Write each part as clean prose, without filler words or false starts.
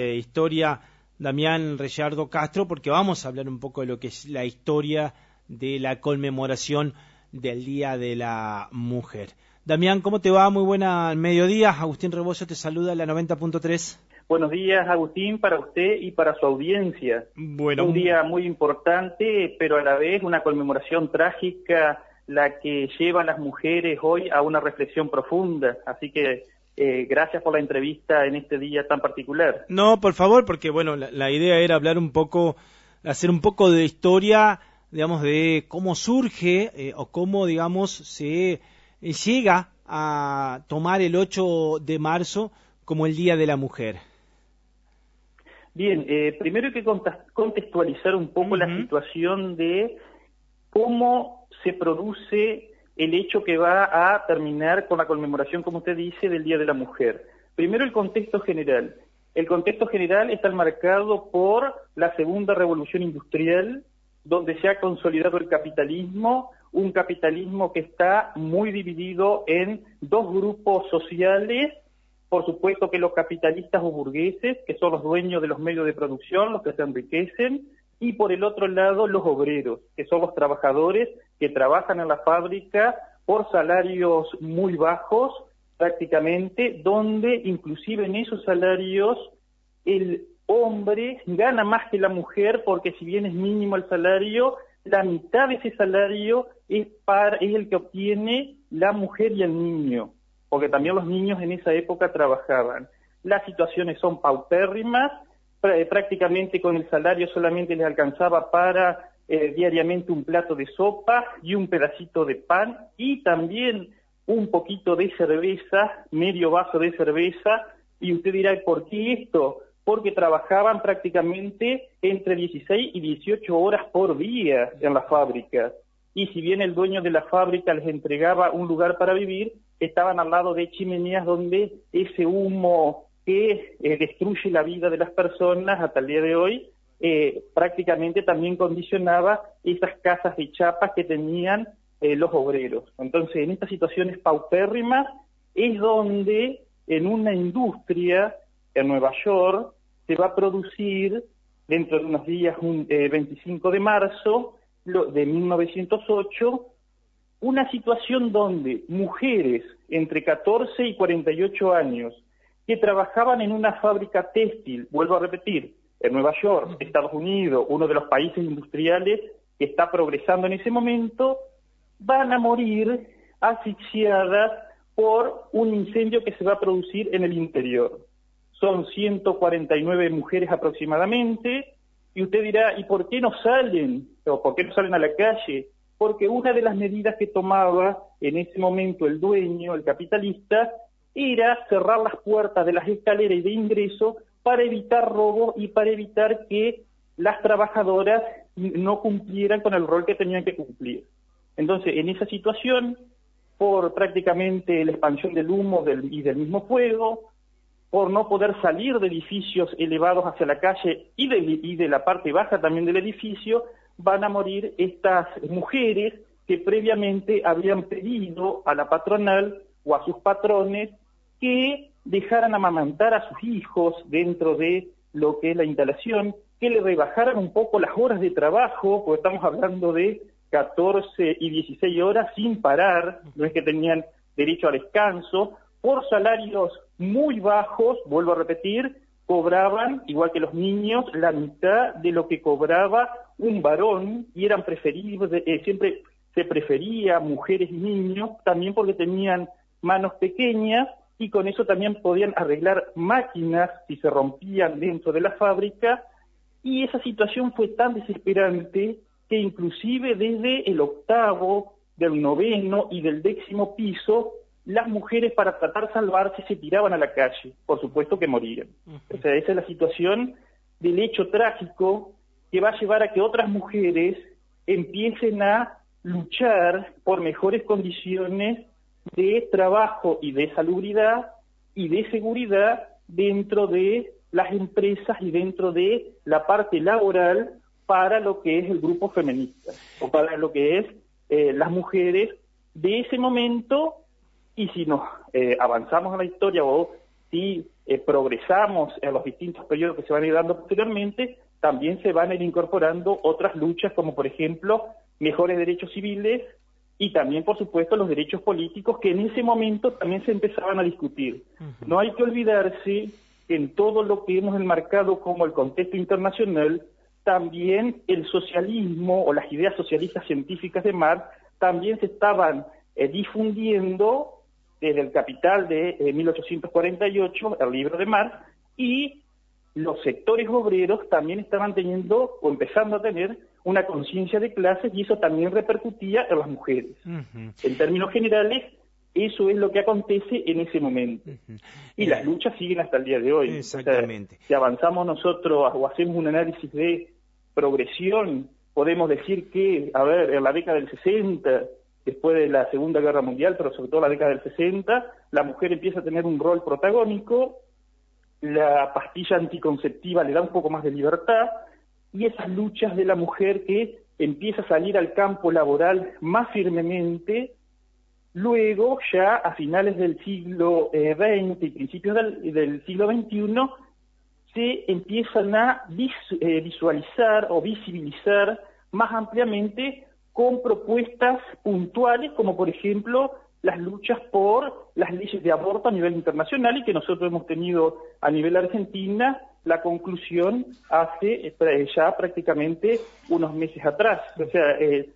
Historia, Damián Reyardo Castro, porque vamos a hablar un poco de lo que es la historia de la conmemoración del Día de la Mujer. Damián, ¿cómo te va? Muy buena mediodía. Agustín Rebozo te saluda en la 90.3. Buenos días, Agustín, para usted y para su audiencia. Bueno, un día muy importante, pero a la vez una conmemoración trágica, la que lleva a las mujeres hoy a una reflexión profunda. Así que gracias por la entrevista en este día tan particular. No, por favor, porque bueno, la idea era hablar un poco, hacer un poco de historia, digamos, de cómo surge o cómo, digamos, se llega a tomar el 8 de marzo como el Día de la Mujer. Bien, primero hay que contextualizar un poco la situación de cómo se produce el hecho que va a terminar con la conmemoración, como usted dice, del Día de la Mujer. Primero el contexto general. El contexto general está marcado por la segunda revolución industrial, donde se ha consolidado el capitalismo, un capitalismo que está muy dividido en dos grupos sociales. Por supuesto que los capitalistas o burgueses, que son los dueños de los medios de producción, los que se enriquecen, y por el otro lado los obreros, que son los trabajadores que trabajan en la fábrica por salarios muy bajos, prácticamente, donde inclusive en esos salarios el hombre gana más que la mujer, porque si bien es mínimo el salario, la mitad de ese salario es el que obtiene la mujer y el niño, porque también los niños en esa época trabajaban. Las situaciones son paupérrimas, prácticamente con el salario solamente les alcanzaba para diariamente un plato de sopa y un pedacito de pan, y también un poquito de cerveza, medio vaso de cerveza. Y usted dirá, ¿por qué esto? Porque trabajaban prácticamente entre 16 y 18 horas por día en la fábrica. Y si bien el dueño de la fábrica les entregaba un lugar para vivir, estaban al lado de chimeneas donde ese humo que destruye la vida de las personas hasta el día de hoy, prácticamente también condicionaba esas casas de chapas que tenían los obreros. Entonces, en estas situaciones paupérrimas es donde en una industria en Nueva York se va a producir dentro de unos días, 25 de marzo de 1908, una situación donde mujeres entre 14 y 48 años que trabajaban en una fábrica textil, vuelvo a repetir, en Nueva York, Estados Unidos, uno de los países industriales que está progresando en ese momento, van a morir asfixiadas por un incendio que se va a producir en el interior. Son 149 mujeres aproximadamente, y usted dirá, ¿y por qué no salen? ¿O por qué no salen a la calle? Porque una de las medidas que tomaba en ese momento el dueño, el capitalista, era cerrar las puertas de las escaleras y de ingreso para evitar robo y para evitar que las trabajadoras no cumplieran con el rol que tenían que cumplir. Entonces, en esa situación, por prácticamente la expansión del humo y del mismo fuego, por no poder salir de edificios elevados hacia la calle y de la parte baja también del edificio, van a morir estas mujeres que previamente habían pedido a la patronal o a sus patrones que dejaran amamantar a sus hijos dentro de lo que es la instalación, que le rebajaran un poco las horas de trabajo, porque estamos hablando de 14 y 16 horas sin parar, no es que tenían derecho a descanso, por salarios muy bajos, vuelvo a repetir, cobraban, igual que los niños, la mitad de lo que cobraba un varón, y eran preferibles, siempre se prefería mujeres y niños, también porque tenían manos pequeñas, y con eso también podían arreglar máquinas si se rompían dentro de la fábrica, y esa situación fue tan desesperante que inclusive desde el 8º, del 9º y del 10º piso, las mujeres para tratar de salvarse se tiraban a la calle, por supuesto que morían. O sea, esa es la situación del hecho trágico que va a llevar a que otras mujeres empiecen a luchar por mejores condiciones de trabajo y de salubridad y de seguridad dentro de las empresas y dentro de la parte laboral para lo que es el grupo feminista, o para lo que es las mujeres de ese momento. Y si nos avanzamos en la historia o si progresamos en los distintos periodos que se van a ir dando posteriormente, también se van a ir incorporando otras luchas, como por ejemplo, mejores derechos civiles y también, por supuesto, los derechos políticos, que en ese momento también se empezaban a discutir. No hay que olvidarse que en todo lo que hemos enmarcado como el contexto internacional, también el socialismo o las ideas socialistas científicas de Marx también se estaban difundiendo desde el Capital de 1848, el libro de Marx, y los sectores obreros también estaban teniendo o empezando a tener una conciencia de clases, y eso también repercutía en las mujeres. En términos generales, eso es lo que acontece en ese momento. Y las luchas siguen hasta el día de hoy. Exactamente. O sea, si avanzamos nosotros o hacemos un análisis de progresión, podemos decir que, a ver, en la década del 60, después de la Segunda Guerra Mundial, pero sobre todo la década del 60, la mujer empieza a tener un rol protagónico, la pastilla anticonceptiva le da un poco más de libertad, y esas luchas de la mujer que empieza a salir al campo laboral más firmemente. Luego, ya a finales del siglo XX y principios del siglo XXI, se empiezan a visualizar o visibilizar más ampliamente con propuestas puntuales, como por ejemplo las luchas por las leyes de aborto a nivel internacional, y que nosotros hemos tenido a nivel Argentina la conclusión hace ya prácticamente unos meses atrás. O sea,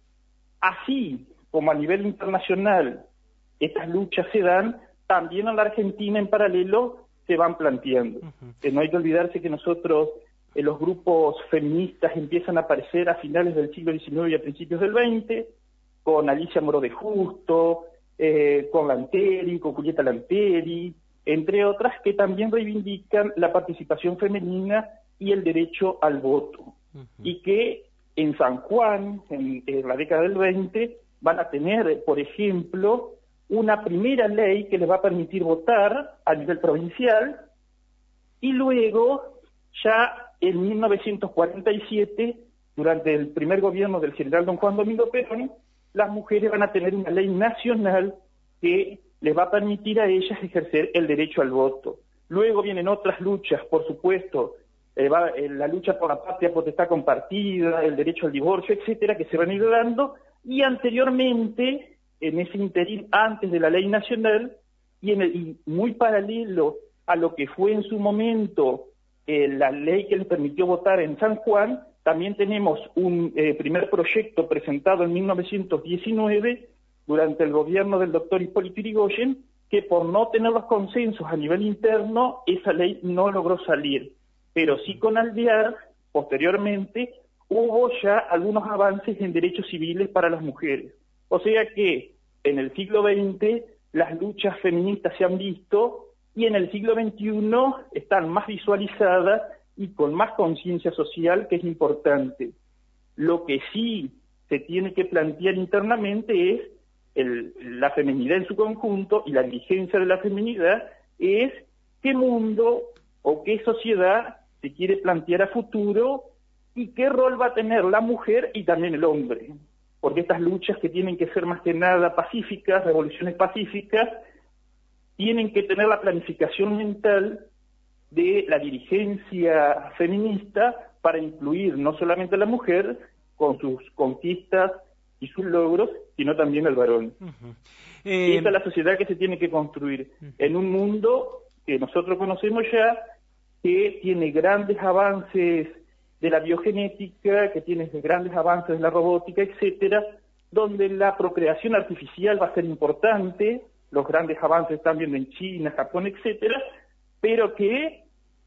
así como a nivel internacional estas luchas se dan, también en la Argentina en paralelo se van planteando. No hay que olvidarse que nosotros, los grupos feministas empiezan a aparecer a finales del siglo XIX y a principios del XX, con Alicia Moro de Justo, con Lanteri, con Julieta Lanteri, entre otras, que también reivindican la participación femenina y el derecho al voto. Y que en San Juan, en la década del 20, van a tener, por ejemplo, una primera ley que les va a permitir votar a nivel provincial, y luego, ya en 1947, durante el primer gobierno del general don Juan Domingo Perón, las mujeres van a tener una ley nacional que les va a permitir a ellas ejercer el derecho al voto. Luego vienen otras luchas, por supuesto, la lucha por la patria potestad compartida, el derecho al divorcio, etcétera, que se van a ir dando, y anteriormente, en ese interín antes de la ley nacional, y muy paralelo a lo que fue en su momento la ley que les permitió votar en San Juan, también tenemos un primer proyecto presentado en 1919 durante el gobierno del doctor Hipólito Yrigoyen, que por no tener los consensos a nivel interno, esa ley no logró salir. Pero sí con Alvear, posteriormente, hubo ya algunos avances en derechos civiles para las mujeres. O sea que en el siglo XX las luchas feministas se han visto, y en el siglo XXI están más visualizadas y con más conciencia social, que es importante. Lo que sí se tiene que plantear internamente es la feminidad en su conjunto, y la dirigencia de la feminidad es qué mundo o qué sociedad se quiere plantear a futuro, y qué rol va a tener la mujer y también el hombre. Porque estas luchas, que tienen que ser más que nada pacíficas, revoluciones pacíficas, tienen que tener la planificación mental de la dirigencia feminista para incluir no solamente a la mujer con sus conquistas y sus logros, sino también al varón. Y esta es la sociedad que se tiene que construir en un mundo que nosotros conocemos ya, que tiene grandes avances de la biogenética, que tiene grandes avances de la robótica, etcétera, donde la procreación artificial va a ser importante. Los grandes avances están viendo en China, Japón, etcétera, pero que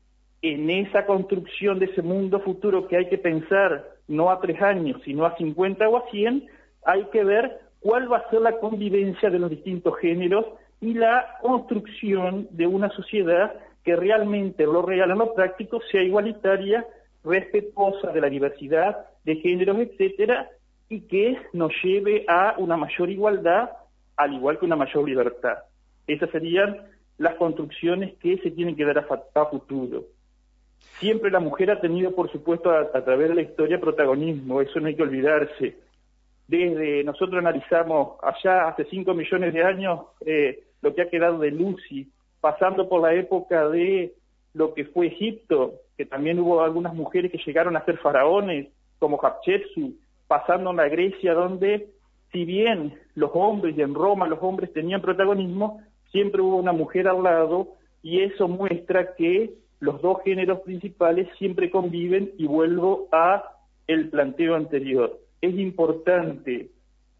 en esa construcción de ese mundo futuro, que hay que pensar no a 3 años, sino a 50 o a 100, hay que ver cuál va a ser la convivencia de los distintos géneros y la construcción de una sociedad que realmente, en lo real, en lo práctico, sea igualitaria, respetuosa de la diversidad de géneros, etcétera, y que nos lleve a una mayor igualdad, al igual que una mayor libertad. Esas serían las construcciones que se tienen que dar a futuro. Siempre la mujer ha tenido, por supuesto, a través de la historia, protagonismo, eso no hay que olvidarse. Desde nosotros analizamos allá hace 5 millones de años lo que ha quedado de Lucy pasando por la época de lo que fue Egipto, que también hubo algunas mujeres que llegaron a ser faraones, como Hatshepsut, pasando en la Grecia, donde si bien los hombres, y en Roma los hombres tenían protagonismo, siempre hubo una mujer al lado, y eso muestra que los dos géneros principales siempre conviven, y vuelvo a el planteo anterior. Es importante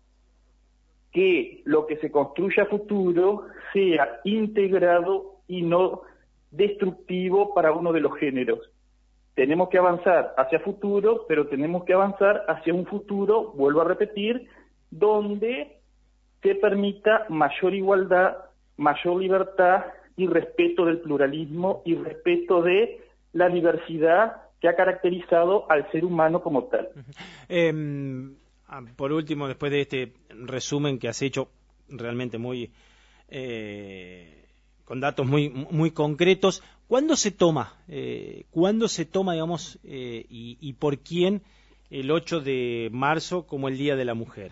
que lo que se construya a futuro sea integrado y no destructivo para uno de los géneros. Tenemos que avanzar hacia futuro, pero tenemos que avanzar hacia un futuro, vuelvo a repetir, donde se permita mayor igualdad, mayor libertad y respeto del pluralismo y respeto de la diversidad que ha caracterizado al ser humano como tal. Por último, después de este resumen que has hecho realmente muy con datos muy concretos, ¿cuándo se toma, digamos, y por quién el 8 de marzo como el Día de la Mujer?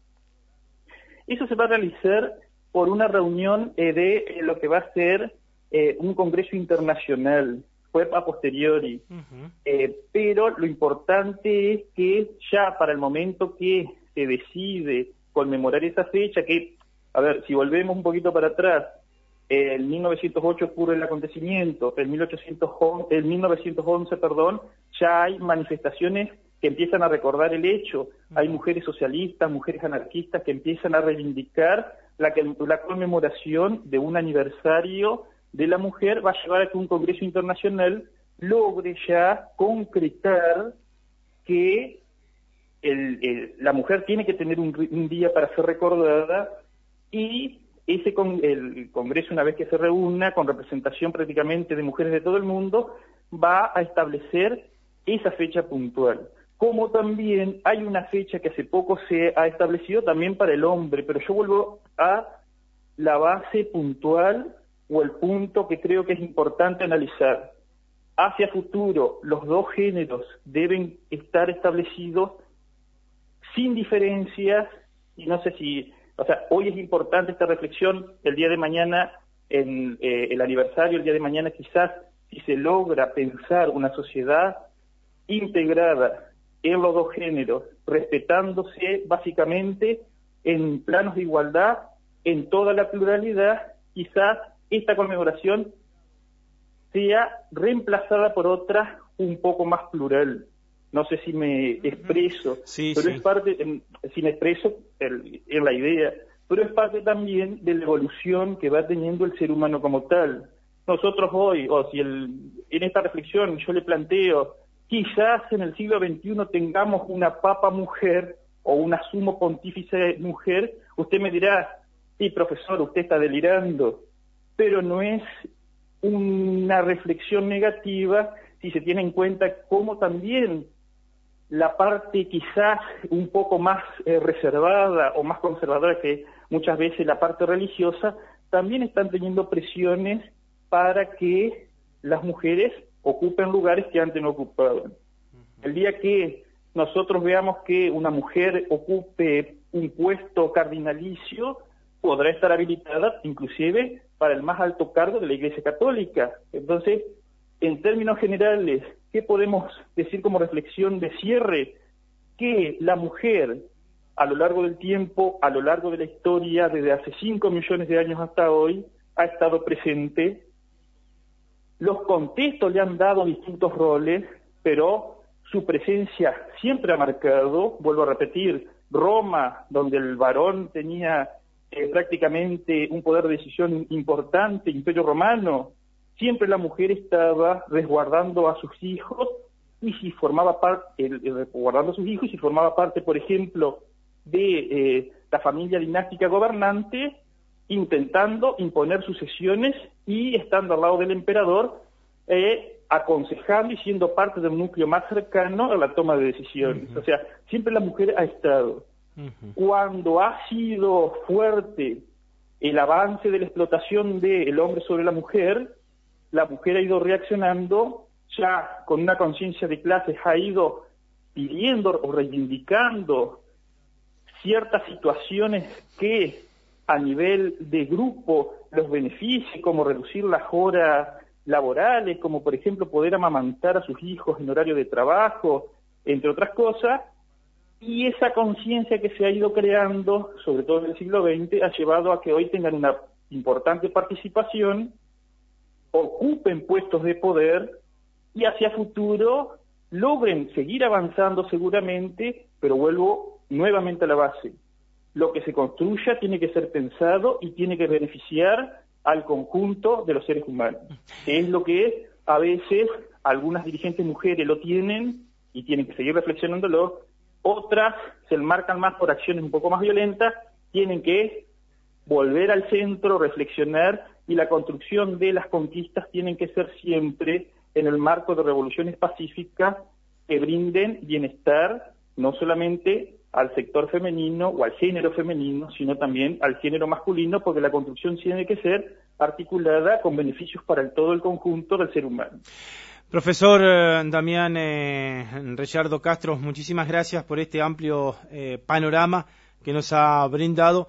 Eso se va a realizar por una reunión de lo que va a ser un congreso internacional, fue a posteriori, pero lo importante es que ya para el momento que se decide conmemorar esa fecha, que, a ver, si volvemos un poquito para atrás, en 1908 ocurre el acontecimiento, en 1911, ya hay manifestaciones que empiezan a recordar el hecho, hay mujeres socialistas, mujeres anarquistas que empiezan a reivindicar la conmemoración de un aniversario de la mujer, va a llevar a que un congreso internacional logre ya concretar que la mujer tiene que tener un día para ser recordada, y el congreso, una vez que se reúna con representación prácticamente de mujeres de todo el mundo, va a establecer esa fecha puntual. Como también hay una fecha que hace poco se ha establecido también para el hombre, pero yo vuelvo a la base puntual o el punto que creo que es importante analizar. Hacia futuro, los dos géneros deben estar establecidos sin diferencias, y no sé si, o sea, hoy es importante esta reflexión, el día de mañana, en el aniversario, el día de mañana quizás, si se logra pensar una sociedad integrada en los dos géneros, respetándose básicamente en planos de igualdad, en toda la pluralidad, quizás esta conmemoración sea reemplazada por otra un poco más plural. No sé si me expreso, sí, pero sí. es parte, si me expreso en la idea, pero es parte también de la evolución que va teniendo el ser humano como tal. Nosotros hoy, en esta reflexión yo le planteo, quizás en el siglo XXI tengamos una papa mujer o una sumo pontífice mujer, usted me dirá, sí, profesor, usted está delirando, pero no es una reflexión negativa si se tiene en cuenta cómo también la parte quizás un poco más reservada o más conservadora que muchas veces la parte religiosa, también están teniendo presiones para que las mujeres ocupen lugares que antes no ocupaban. El día que nosotros veamos que una mujer ocupe un puesto cardinalicio, podrá estar habilitada inclusive para el más alto cargo de la Iglesia Católica. Entonces, en términos generales, ¿qué podemos decir como reflexión de cierre? Que la mujer, a lo largo del tiempo, a lo largo de la historia, desde hace 5 millones de años hasta hoy, ha estado presente. Los contextos le han dado distintos roles, pero su presencia siempre ha marcado, vuelvo a repetir, Roma, donde el varón tenía prácticamente un poder de decisión importante, Imperio Romano, siempre la mujer estaba resguardando a sus hijos, y si formaba parte, resguardando a sus hijos, y si formaba parte, por ejemplo, de la familia dinástica gobernante, intentando imponer sucesiones y estando al lado del emperador, aconsejando y siendo parte del núcleo más cercano a la toma de decisiones. O sea, siempre la mujer ha estado. Cuando ha sido fuerte el avance de la explotación del hombre sobre la mujer ha ido reaccionando, ya con una conciencia de clases, ha ido pidiendo o reivindicando ciertas situaciones que a nivel de grupo los beneficios, como reducir las horas laborales, como por ejemplo poder amamantar a sus hijos en horario de trabajo, entre otras cosas, y esa conciencia que se ha ido creando, sobre todo en el siglo XX, ha llevado a que hoy tengan una importante participación, ocupen puestos de poder y hacia futuro logren seguir avanzando seguramente, pero vuelvo nuevamente a la base. Lo que se construya tiene que ser pensado y tiene que beneficiar al conjunto de los seres humanos. Es lo que a veces algunas dirigentes mujeres lo tienen y tienen que seguir reflexionándolo, otras se enmarcan más por acciones un poco más violentas, tienen que volver al centro, reflexionar, y la construcción de las conquistas tienen que ser siempre en el marco de revoluciones pacíficas que brinden bienestar no solamente al sector femenino o al género femenino, sino también al género masculino, porque la construcción tiene que ser articulada con beneficios para todo el conjunto del ser humano. Profesor Damián Reyardo Castro, muchísimas gracias por este amplio panorama que nos ha brindado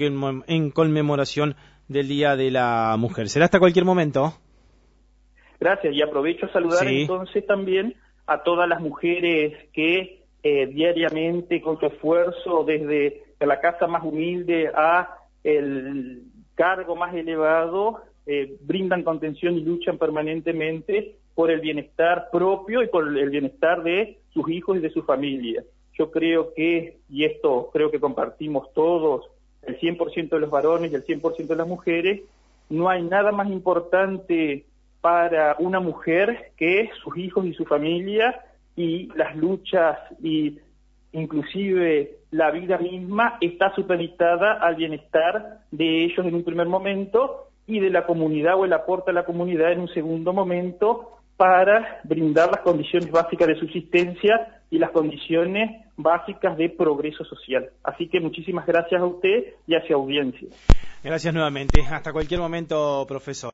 en conmemoración del Día de la Mujer. Será hasta cualquier momento. Gracias, y aprovecho a saludar entonces también a todas las mujeres que diariamente, con su esfuerzo, desde la casa más humilde a el cargo más elevado, brindan contención y luchan permanentemente por el bienestar propio y por el bienestar de sus hijos y de su familia. Yo creo que, y esto creo que compartimos todos, el 100% de los varones y el 100% de las mujeres, no hay nada más importante para una mujer que sus hijos y su familia, y las luchas y inclusive la vida misma está supeditada al bienestar de ellos en un primer momento y de la comunidad o el aporte a la comunidad en un segundo momento, para brindar las condiciones básicas de subsistencia y las condiciones básicas de progreso social. Así que muchísimas gracias a usted y a su audiencia. Gracias nuevamente. Hasta cualquier momento, profesor.